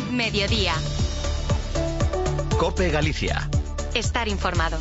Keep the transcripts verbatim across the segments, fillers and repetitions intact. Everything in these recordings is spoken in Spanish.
Mediodía. COPE Galicia. Estar informado.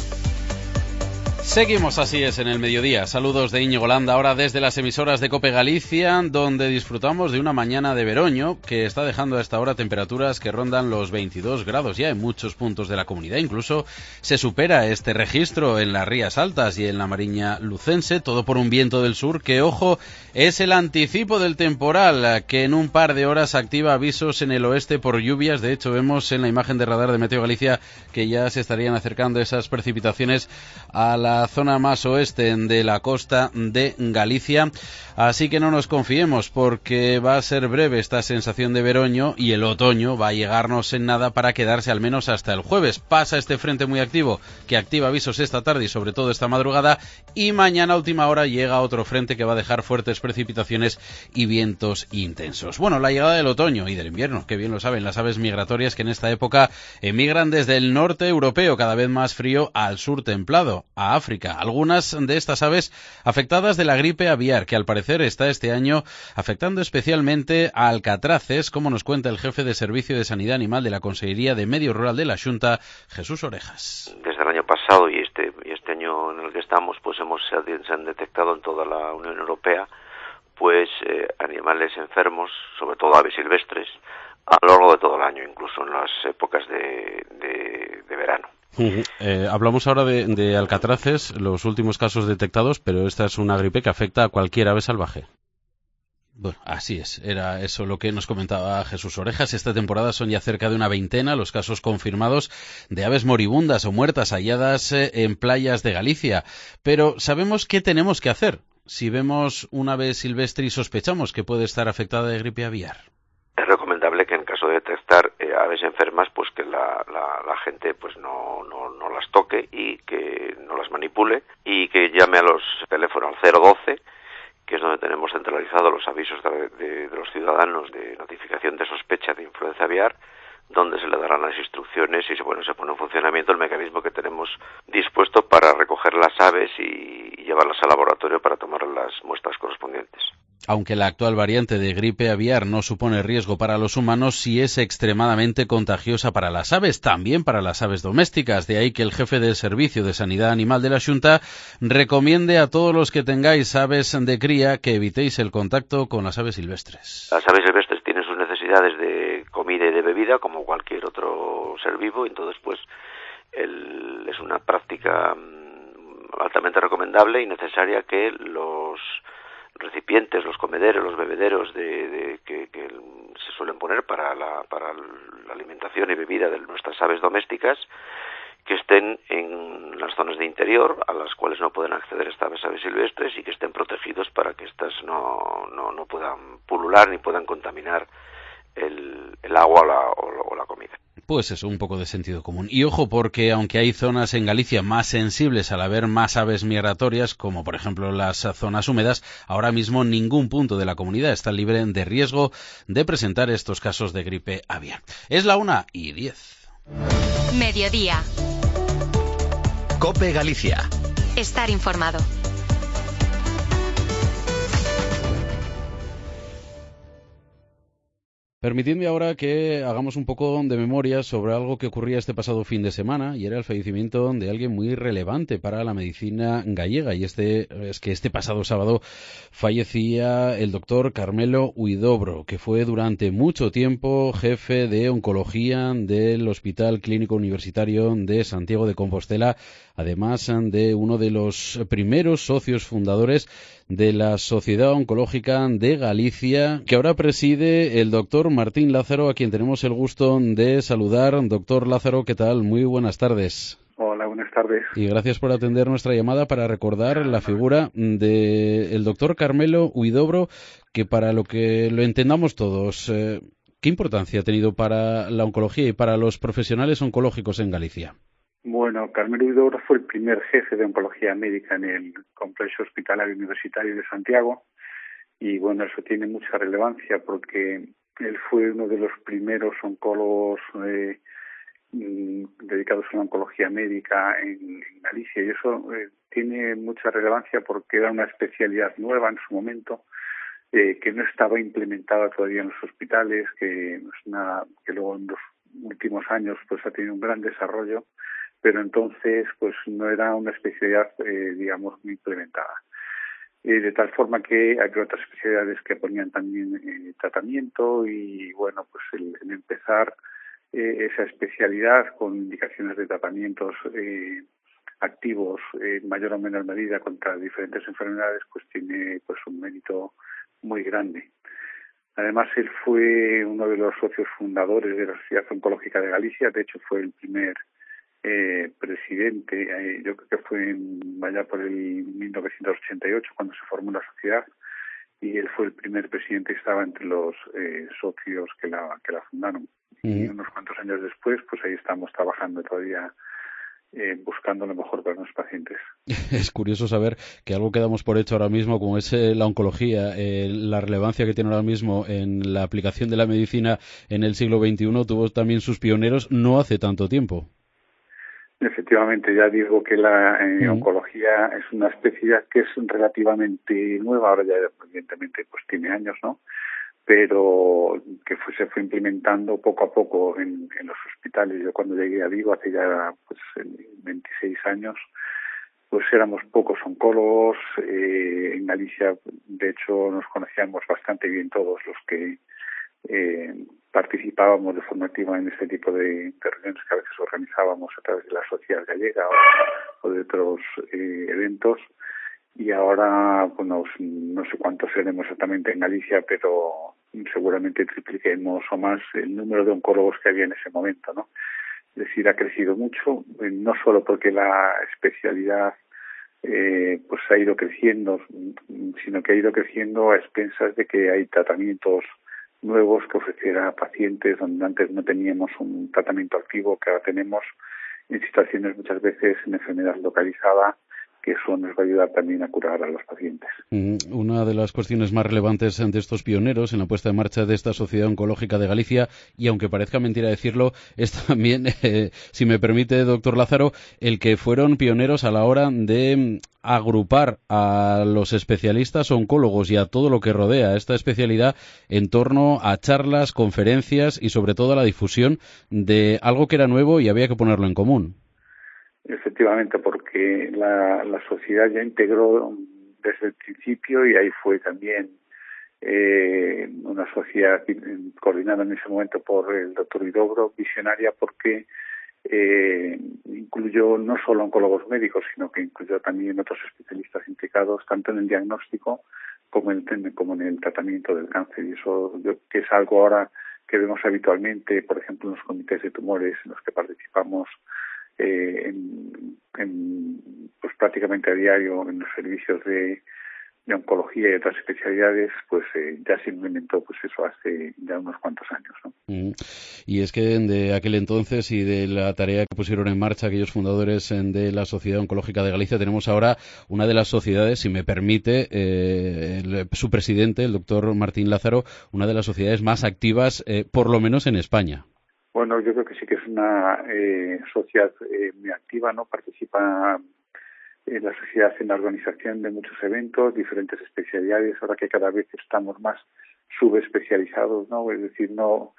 Seguimos, así es, en el mediodía. Saludos de Íñigo Landa, ahora desde las emisoras de COPE Galicia, donde disfrutamos de una mañana de veroño que está dejando a esta hora temperaturas que rondan los veintidós grados ya en muchos puntos de la comunidad. Incluso se supera este registro en las Rías Altas y en la Mariña Lucense, todo por un viento del sur que, ojo, es el anticipo del temporal, que en un par de horas activa avisos en el oeste por lluvias. De hecho, vemos en la imagen de radar de Meteo Galicia que ya se estarían acercando esas precipitaciones a la La zona más oeste de la costa de Galicia, así que no nos confiemos porque va a ser breve esta sensación de veroño y el otoño va a llegarnos en nada para quedarse al menos hasta el jueves. Pasa este frente muy activo que activa avisos esta tarde y sobre todo esta madrugada, y mañana a última hora llega otro frente que va a dejar fuertes precipitaciones y vientos intensos. Bueno, la llegada del otoño y del invierno, que bien lo saben las aves migratorias que en esta época emigran desde el norte europeo, cada vez más frío, al sur templado, a África. Algunas de estas aves afectadas de la gripe aviar, que al parecer está este año afectando especialmente a alcatraces, como nos cuenta el jefe de Servicio de Sanidad Animal de la Consejería de Medio Rural de la Xunta, Jesús Orejas. Desde el año pasado y este y este año en el que estamos, pues hemos se han detectado en toda la Unión Europea pues eh, animales enfermos, sobre todo aves silvestres, a lo largo de todo el año, incluso en las épocas de, de, de verano. Uh-huh. Eh, hablamos ahora de, de alcatraces, los últimos casos detectados, pero esta es una gripe que afecta a cualquier ave salvaje. Bueno, así es, era eso lo que nos comentaba Jesús Orejas. Esta temporada son ya cerca de una veintena los casos confirmados de aves moribundas o muertas halladas en playas de Galicia. Pero ¿sabemos qué tenemos que hacer si vemos un ave silvestre y sospechamos que puede estar afectada de gripe aviar? Es recomendable que en caso de detectar eh, aves enfermas, pues que la, la, la gente pues no, no, no las toque y que no las manipule, y que llame a los teléfonos al cero doce, que es donde tenemos centralizados los avisos de, de, de los ciudadanos de notificación de sospecha de influenza aviar, donde se le darán las instrucciones y bueno, se pone en funcionamiento el mecanismo que tenemos dispuesto para recoger las aves y, y llevarlas al laboratorio para tomar las muestras correspondientes. Aunque la actual variante de gripe aviar no supone riesgo para los humanos, sí es extremadamente contagiosa para las aves, también para las aves domésticas. De ahí que el jefe del Servicio de Sanidad Animal de la Xunta recomiende a todos los que tengáis aves de cría que evitéis el contacto con las aves silvestres. Las aves silvestres tienen sus necesidades de comida y de bebida como cualquier otro ser vivo, y entonces pues el, es una práctica altamente recomendable y necesaria que los recipientes, los comederos, los bebederos de, de que, que se suelen poner para la, para la alimentación y bebida de nuestras aves domésticas, que estén en las zonas de interior a las cuales no pueden acceder estas aves silvestres y que estén protegidos para que estas no, no, no puedan pulular ni puedan contaminar el, el agua o la, o la comida. Pues eso, un poco de sentido común. Y ojo, porque aunque hay zonas en Galicia más sensibles al haber más aves migratorias, como por ejemplo las zonas húmedas, ahora mismo ningún punto de la comunidad está libre de riesgo de presentar estos casos de gripe aviar. Es la una y diez. Mediodía. COPE Galicia. Estar informado. Permitidme ahora que hagamos un poco de memoria sobre algo que ocurría este pasado fin de semana, y era el fallecimiento de alguien muy relevante para la medicina gallega, y este es que este pasado sábado fallecía el doctor Carmelo Huidobro, que fue durante mucho tiempo jefe de oncología del Hospital Clínico Universitario de Santiago de Compostela, además de uno de los primeros socios fundadores de la Sociedad Oncológica de Galicia, que ahora preside el doctor Martín Lázaro, a quien tenemos el gusto de saludar. Doctor Lázaro, ¿qué tal? Muy buenas tardes. Hola, buenas tardes. Y gracias por atender nuestra llamada para recordar la figura del doctor Carmelo Huidobro, que para lo que lo entendamos todos, eh, ¿qué importancia ha tenido para la oncología y para los profesionales oncológicos en Galicia? Bueno, Carmelo Huidobro fue el primer jefe de oncología médica en el Complejo Hospitalario Universitario de Santiago, y bueno, eso tiene mucha relevancia porque él fue uno de los primeros oncólogos eh, dedicados a la oncología médica en, en Galicia, y eso eh, tiene mucha relevancia porque era una especialidad nueva en su momento. eh, que no estaba implementada todavía en los hospitales, que, no es una, que luego en los últimos años pues ha tenido un gran desarrollo, pero entonces pues no era una especialidad, eh, digamos, muy implementada. Eh, de tal forma que había otras especialidades que ponían también eh, tratamiento y, bueno, pues el, el empezar eh, esa especialidad con indicaciones de tratamientos eh, activos en eh, mayor o menor medida contra diferentes enfermedades, pues tiene pues un mérito muy grande. Además, él fue uno de los socios fundadores de la Sociedad Oncológica de Galicia. De hecho, fue el primer eh, presidente, eh, yo creo que fue en, allá por el mil novecientos ochenta y ocho cuando se formó la sociedad, y él fue el primer presidente y estaba entre los eh, socios que la que la fundaron. Uh-huh. Y unos cuantos años después, pues ahí estamos trabajando todavía, Eh, buscando lo mejor para los pacientes. Es curioso saber que algo que damos por hecho ahora mismo, como es eh, la oncología, eh, la relevancia que tiene ahora mismo en la aplicación de la medicina en el siglo veintiuno, tuvo también sus pioneros no hace tanto tiempo. Efectivamente, ya digo que la eh, uh-huh. oncología es una especialidad que es relativamente nueva, ahora ya evidentemente pues tiene años, ¿no? Pero que fue, se fue implementando poco a poco en, en los hospitales. Yo cuando llegué a Vigo hace ya pues veintiséis años, pues éramos pocos oncólogos. Eh, en Galicia, de hecho, nos conocíamos bastante bien todos los que eh, participábamos de forma activa en este tipo de, de reuniones que a veces organizábamos a través de la Sociedad Gallega o, o de otros eh, eventos. Y ahora, bueno, no sé cuántos seremos exactamente en Galicia, pero seguramente tripliquemos o más el número de oncólogos que había en ese momento, ¿no? Es decir, ha crecido mucho, no solo porque la especialidad eh, pues ha ido creciendo, sino que ha ido creciendo a expensas de que hay tratamientos nuevos que ofrecer a pacientes donde antes no teníamos un tratamiento activo, que ahora tenemos en situaciones muchas veces en enfermedad localizada, que eso nos va a ayudar también a curar a los pacientes. Una de las cuestiones más relevantes de estos pioneros en la puesta en marcha de esta Sociedad Oncológica de Galicia, y aunque parezca mentira decirlo, es también, eh, si me permite, doctor Lázaro, el que fueron pioneros a la hora de agrupar a los especialistas oncólogos y a todo lo que rodea esta especialidad en torno a charlas, conferencias y sobre todo a la difusión de algo que era nuevo y había que ponerlo en común. Efectivamente, porque la, la sociedad ya integró desde el principio, y ahí fue también eh, una sociedad coordinada en ese momento por el doctor Huidobro, visionaria, porque eh, incluyó no solo oncólogos médicos, sino que incluyó también otros especialistas implicados tanto en el diagnóstico como en, como en el tratamiento del cáncer. Y eso que es algo ahora que vemos habitualmente, por ejemplo, en los comités de tumores en los que participamos Eh, en, en, pues prácticamente a diario en los servicios de, de oncología y otras especialidades, pues eh, ya se implementó pues eso hace ya unos cuantos años, ¿no? Mm. Y es que de aquel entonces y de la tarea que pusieron en marcha aquellos fundadores de la Sociedad Oncológica de Galicia, tenemos ahora una de las sociedades, si me permite, eh, el, su presidente, el doctor Martín Lázaro, una de las sociedades más activas, eh, por lo menos en España. Bueno, yo creo que sí que es una eh, sociedad eh, muy activa, ¿no? Participa en la sociedad en la organización de muchos eventos, diferentes especialidades, ahora que cada vez estamos más subespecializados, ¿no? Es decir, no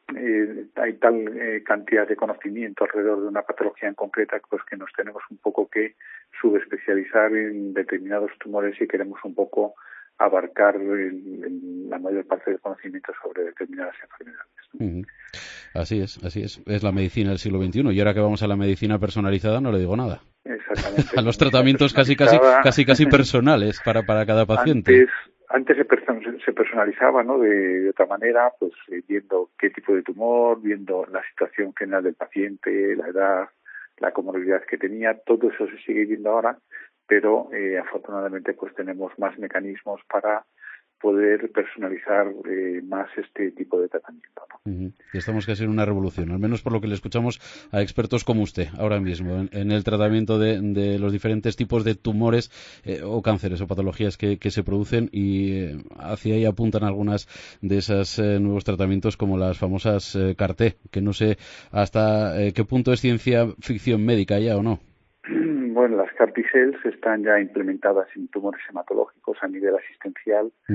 eh, hay tal eh, cantidad de conocimiento alrededor de una patología en concreta, pues que nos tenemos un poco que subespecializar en determinados tumores y queremos un poco abarcar el, el, la mayor parte del conocimiento sobre determinadas enfermedades, ¿no? Uh-huh. Así es, así es. Es la medicina del siglo veintiuno. Y ahora que vamos a la medicina personalizada, no le digo nada. Exactamente. A los tratamientos casi casi casi casi personales para para cada paciente. Antes, antes se, person- se personalizaba, ¿no? De, de otra manera, pues eh, viendo qué tipo de tumor, viendo la situación general del paciente, la edad, la comorbilidad que tenía, todo eso se sigue viendo ahora, pero eh, afortunadamente pues tenemos más mecanismos para poder personalizar eh, más este tipo de tratamiento, ¿no? Uh-huh. Y estamos casi en una revolución, al menos por lo que le escuchamos a expertos como usted ahora mismo en, en el tratamiento de, de los diferentes tipos de tumores eh, o cánceres o patologías que, que se producen, y eh, hacia ahí apuntan algunas de esos eh, nuevos tratamientos como las famosas eh, C A R T, que no sé hasta eh, qué punto es ciencia ficción médica ya o no. Bueno, las C A R T-cells están ya implementadas en tumores hematológicos a nivel asistencial. Uh-huh.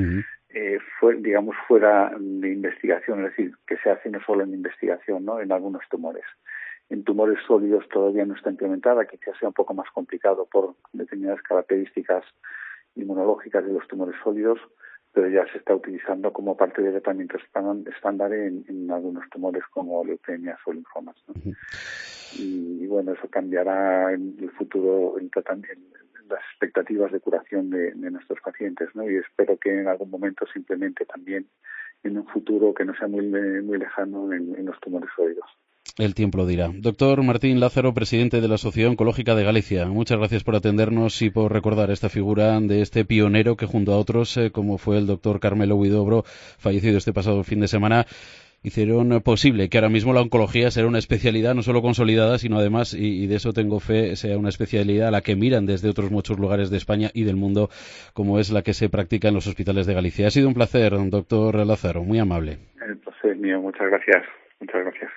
eh, fue, digamos, fuera de investigación, es decir, que se hace no solo en investigación, ¿no?, en algunos tumores. En tumores sólidos todavía no está implementada, quizás sea un poco más complicado por determinadas características inmunológicas de los tumores sólidos, pero ya se está utilizando como parte del tratamiento estándar en, en algunos tumores como leucemias o linfomas, ¿no? Uh-huh. Y, y bueno, eso cambiará en el futuro el tratamiento, las expectativas de curación de, de nuestros pacientes, ¿no? Y espero que en algún momento se implemente también en un futuro que no sea muy, muy lejano en, en los tumores sólidos. El tiempo lo dirá. Doctor Martín Lázaro, presidente de la Sociedad Oncológica de Galicia, muchas gracias por atendernos y por recordar esta figura de este pionero que junto a otros, eh, como fue el doctor Carmelo Huidobro, fallecido este pasado fin de semana, hicieron posible que ahora mismo la oncología sea una especialidad no solo consolidada, sino además, y, y de eso tengo fe, sea una especialidad a la que miran desde otros muchos lugares de España y del mundo, como es la que se practica en los hospitales de Galicia. Ha sido un placer, doctor Lázaro, muy amable. El placer es mío, muchas gracias. Muchas gracias.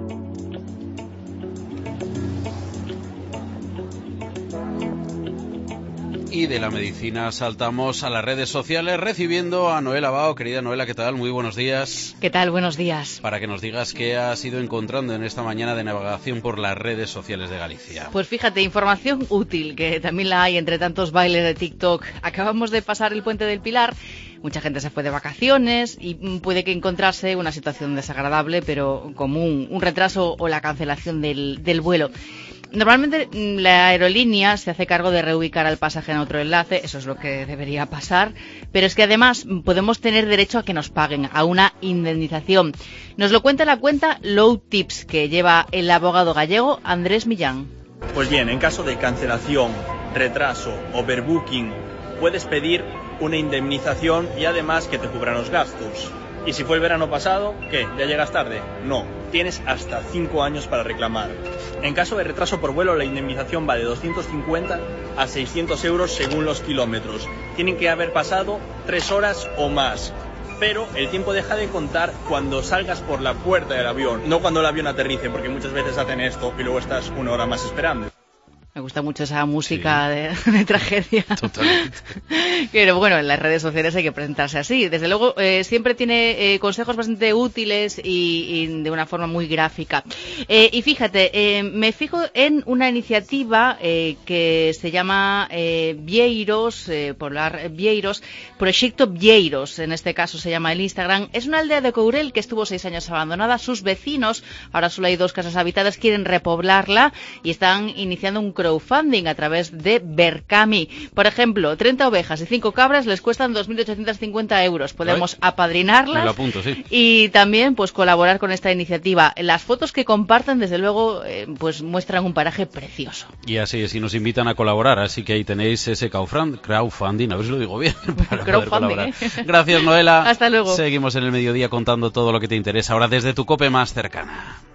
Y de la medicina saltamos a las redes sociales recibiendo a Noela Bao. Querida Noela, ¿qué tal? Muy buenos días. ¿Qué tal? Buenos días. Para que nos digas qué has ido encontrando en esta mañana de navegación por las redes sociales de Galicia. Pues fíjate, información útil, que también la hay entre tantos bailes de TikTok. Acabamos de pasar el Puente del Pilar. Mucha gente se fue de vacaciones y puede que encontrarse una situación desagradable, pero común, un retraso o la cancelación del, del vuelo. Normalmente la aerolínea se hace cargo de reubicar al pasaje en otro enlace, eso es lo que debería pasar, pero es que además podemos tener derecho a que nos paguen, a una indemnización. Nos lo cuenta la cuenta Low Tips, que lleva el abogado gallego Andrés Millán. Pues bien, en caso de cancelación, retraso, overbooking, puedes pedir una indemnización y además que te cubran los gastos. ¿Y si fue el verano pasado, qué? ¿Ya llegas tarde? No, tienes hasta cinco años para reclamar. En caso de retraso por vuelo, la indemnización va de doscientos cincuenta a seiscientos euros según los kilómetros. Tienen que haber pasado tres horas o más. Pero el tiempo deja de contar cuando salgas por la puerta del avión, no cuando el avión aterrice, porque muchas veces hacen esto y luego estás una hora más esperando. Me gusta mucho esa música sí. de, de tragedia. Totalmente. Pero bueno, en las redes sociales hay que presentarse así. Desde luego, eh, siempre tiene eh, consejos bastante útiles y, y de una forma muy gráfica. Eh, y fíjate, eh, me fijo en una iniciativa eh, que se llama eh, Vieiros, eh, Polar Vieiros, Proyecto Vieiros, en este caso se llama el Instagram. Es una aldea de Courel que estuvo seis años abandonada. Sus vecinos, ahora solo hay dos casas habitadas, quieren repoblarla y están iniciando un crowdfunding a través de Berkami. Por ejemplo, treinta ovejas y cinco cabras les cuestan dos mil ochocientos cincuenta euros. Podemos Ay, apadrinarlas me lo apunto, sí. Y también pues colaborar con esta iniciativa. Las fotos que comparten, desde luego, eh, pues muestran un paraje precioso. Y así es, y nos invitan a colaborar, así que ahí tenéis ese crowdfunding, a ver si lo digo bien, para poder colaborar. ¿eh? Gracias, Noela. Hasta luego. Seguimos en el mediodía contando todo lo que te interesa ahora desde tu COPE más cercana.